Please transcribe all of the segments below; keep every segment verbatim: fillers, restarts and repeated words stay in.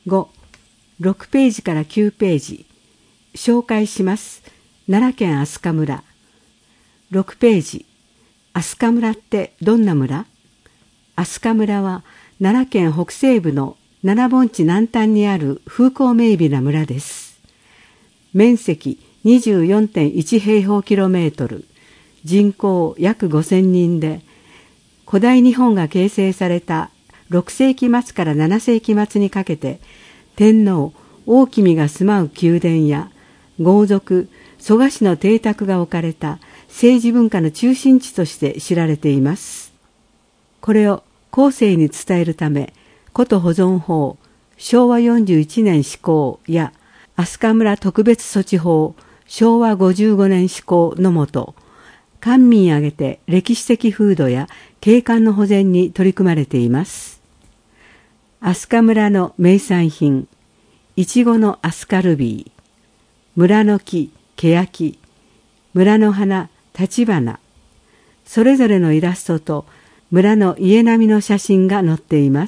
ご、ろくページからきゅうページ。紹介します。奈良県明日香村。ろくページ。明日香村ってどんな村？明日香村は奈良県北西部の七盆地南端にある風光明媚な村です。面積 にじゅうよんてんいち 平方キロメートル、人口約ごせんにんで、古代日本が形成されたろくせいき末からななせいき末にかけて、天皇大君が住まう宮殿や豪族蘇我氏の邸宅が置かれた政治文化の中心地として知られています。これを後世に伝えるため、古都保存法しょうわよんじゅういちねん施行や飛鳥村特別措置法しょうわごじゅうごねん施行のもと、官民挙げて歴史的風土や景観の保全に取り組まれています。飛鳥村の名産品、いちごの飛鳥ルビー、村の木、欅、村の花、立花、それぞれのイラストと村の家並みの写真が載っています。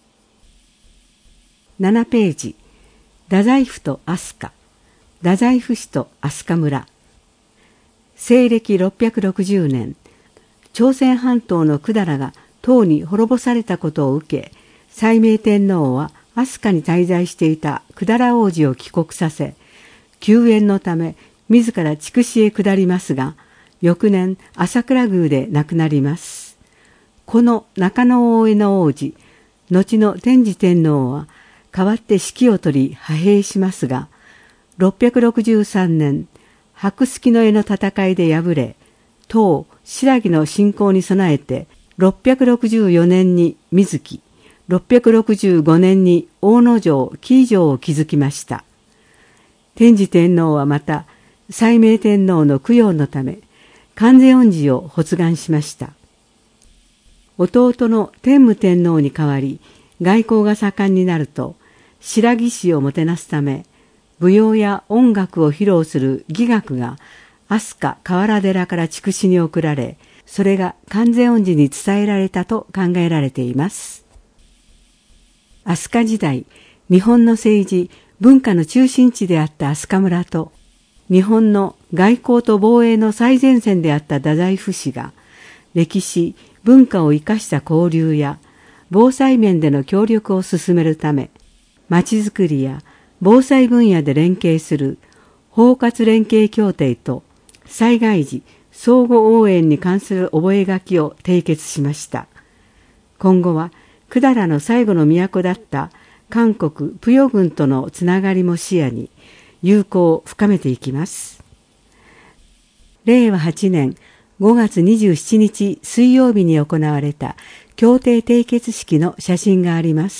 ななページ、太宰府と飛鳥、太宰府市と飛鳥村。西暦ろっぴゃくろくじゅうねん、朝鮮半島の百済が唐に滅ぼされたことを受け、斉明天皇は飛鳥に滞在していた百済王子を帰国させ、救援のため自ら筑紫へ下りますが、翌年朝倉宮で亡くなります。この中野大江の王子、後の天智天皇は代わって指揮を取り派兵しますが、ろっぴゃくろくじゅうさんねん、白鷺の江の戦いで敗れ、唐新羅の侵攻に備えてろっぴゃくろくじゅうよねんに水木、ろっぴゃくろくじゅうごねんに大野城、紀伊城を築きました。天智天皇はまた斉明天皇の供養のため観世音寺を発願しました。弟の天武天皇に代わり外交が盛んになると、新羅氏をもてなすため舞踊や音楽を披露する伎楽が飛鳥河原寺から筑紫に送られ、それが観世音寺に伝えられたと考えられています。飛鳥時代、日本の政治文化の中心地であった飛鳥村と、日本の外交と防衛の最前線であった太宰府市が、歴史文化を生かした交流や防災面での協力を進めるため、まちづくりや防災分野で連携する包括連携協定と災害時相互応援に関する覚書を締結しました。今後は百済の最後の都だった韓国プヨ郡とのつながりも視野に友好を深めていきます。れいわはちねんごがつにじゅうしちにち水曜日に行われた協定締結式の写真があります。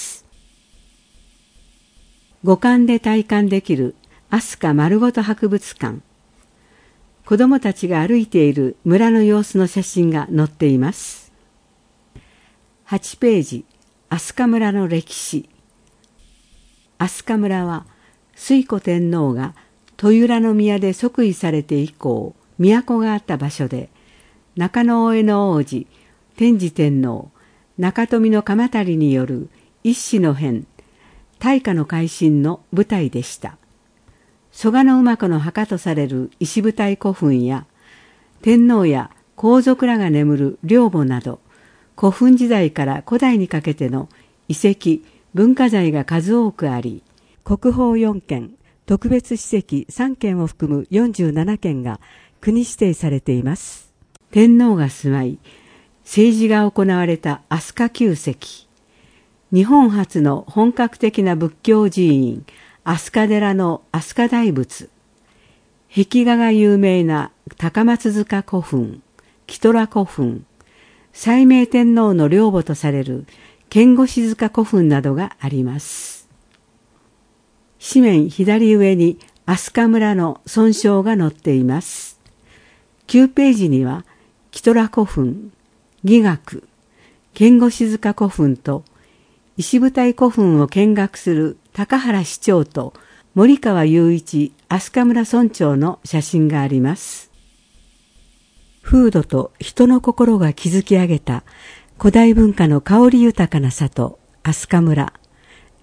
五感で体感できる飛鳥丸ごと博物館。子どもたちが歩いている村の様子の写真が載っています。はちページ、飛鳥村の歴史。飛鳥村は推古天皇が豊浦宮で即位されて以降、都があった場所で、中野大江の王子、天智天皇、中富の鎌足による一子の変、大化の改新の舞台でした。蘇我馬子の墓とされる石舞台古墳や、天皇や皇族らが眠る陵墓など、古墳時代から古代にかけての遺跡、文化財が数多くあり、国宝よんけん、特別史跡さんけんを含むよんじゅうななけんが国指定されています。天皇が住まい、政治が行われた飛鳥宮跡。日本初の本格的な仏教寺院、飛鳥寺の飛鳥大仏。壁画が有名な高松塚古墳、キトラ古墳、斉明天皇の陵墓とされる堅固石塚古墳などがあります。紙面左上に飛鳥村の尊称が載っています。きゅうページには、キトラ古墳、伎楽、堅固石塚古墳と、石舞台古墳を見学する高原市長と森川雄一飛鳥村村長の写真があります。風土と人の心が築き上げた古代文化の香り豊かな里、飛鳥村。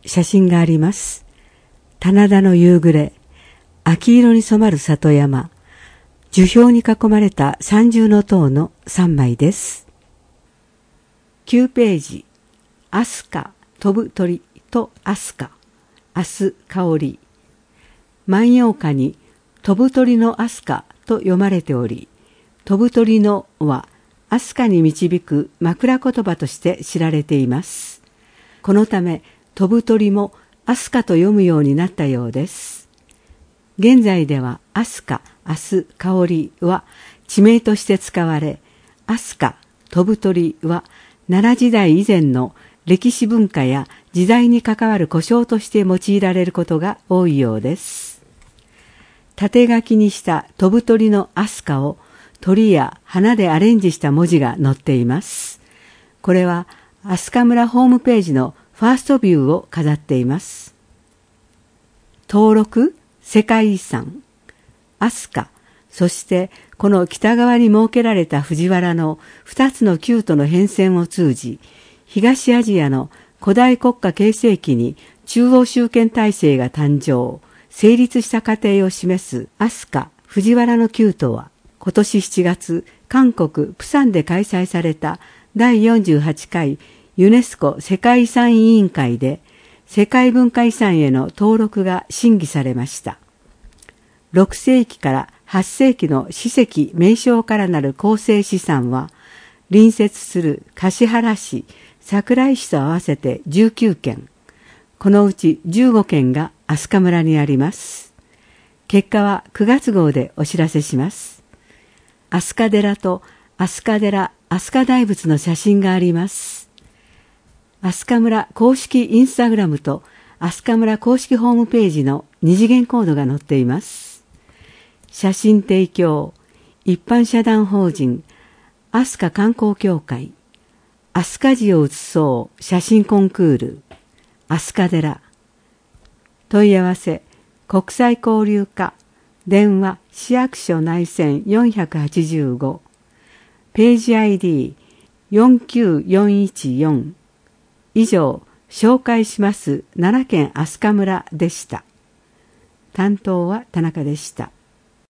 写真があります。棚田の夕暮れ、秋色に染まる里山、樹氷に囲まれた三重塔のさんまいです。きゅうページ、飛鳥飛ぶ鳥と飛鳥、明日香り。万葉歌に飛ぶ鳥の飛鳥と読まれており、飛ぶ鳥のは飛鳥に導く枕言葉として知られています。このため飛ぶ鳥も飛鳥と読むようになったようです。現在では飛鳥、明日香りは地名として使われ、飛鳥飛ぶ鳥は奈良時代以前の歴史文化や時代に関わる呼称として用いられることが多いようです。縦書きにした飛ぶ鳥の飛鳥を鳥や花でアレンジした文字が載っています。これは飛鳥村ホームページのファーストビューを飾っています。登録世界遺産飛鳥、そしてこの北側に設けられた藤原の二つの宮都の変遷を通じ、東アジアの古代国家形成期に中央集権体制が誕生、成立した過程を示す飛鳥、藤原の宮都は、今年しちがつ、韓国・プサンで開催されただいよんじゅうはちかいユネスコ世界遺産委員会で、世界文化遺産への登録が審議されました。ろくせいきからはっせいきの史跡名称からなる構成資産は、隣接する橿原市、桜井市と合わせてじゅうきゅうけん、このうちじゅうごけんが飛鳥村にあります。結果はくがつごうでお知らせします。飛鳥寺と飛鳥寺飛鳥大仏の写真があります。飛鳥村公式インスタグラムと飛鳥村公式ホームページの二次元コードが載っています。写真提供、一般社団法人飛鳥観光協会、飛鳥寺を写そう写真コンクール、飛鳥寺。問い合わせ、国際交流課、電話市役所内線よんはちご、ページ アイディーよんきゅうよんいちよん。以上、紹介します奈良県飛鳥村でした。担当は田中でした。